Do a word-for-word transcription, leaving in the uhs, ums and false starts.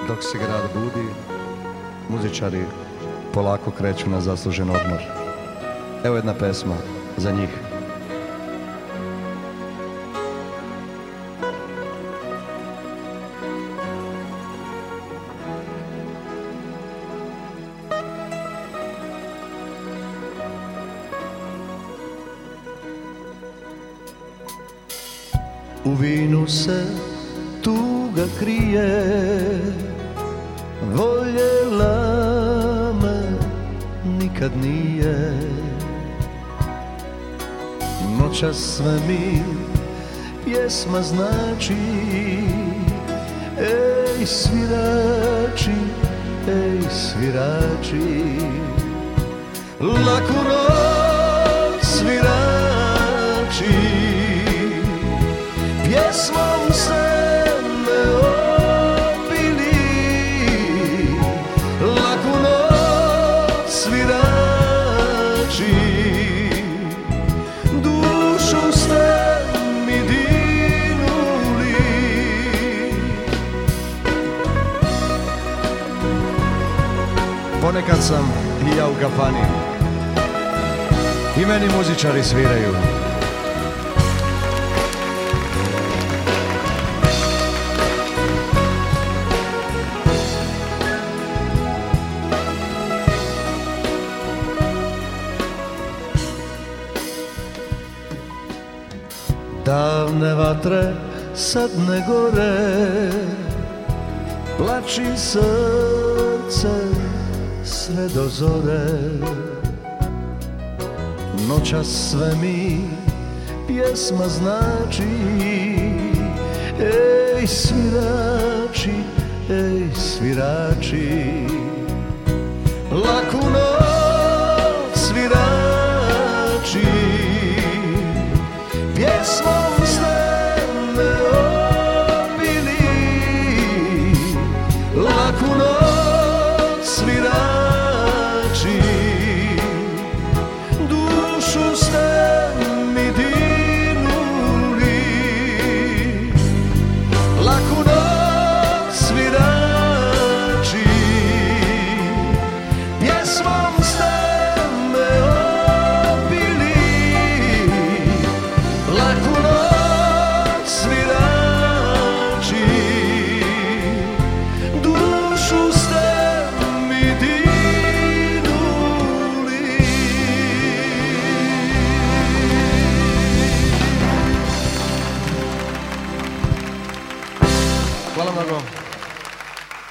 Dok se grad budi, muzičari polako kreću na zaslužen odmor. Evo jedna pesma za njih. U vinu se tuga krije, voljela me nikad nije. Noćas sve mi pjesma znači, ej svirači, ej svirači. Laku noć svirači, pjesmom se me opili. Laku noć svirači, dušu ste mi dinuli. Ponekad sam i ja u kafani i meni muzičari sviraju. Davne vatre sad ne gore, plači srce sve do zore. Noćas sve mi pjesma znači, ej svirači, ej svirači. Laku noć svirači, pjesmom ste me opili. Laku noć svirači, dušu ste mi dinuli. Laku noć svirači, pjesmom ste me opili. Laku noć svirači, dušu ste mi dinuli. Hvala mnogo.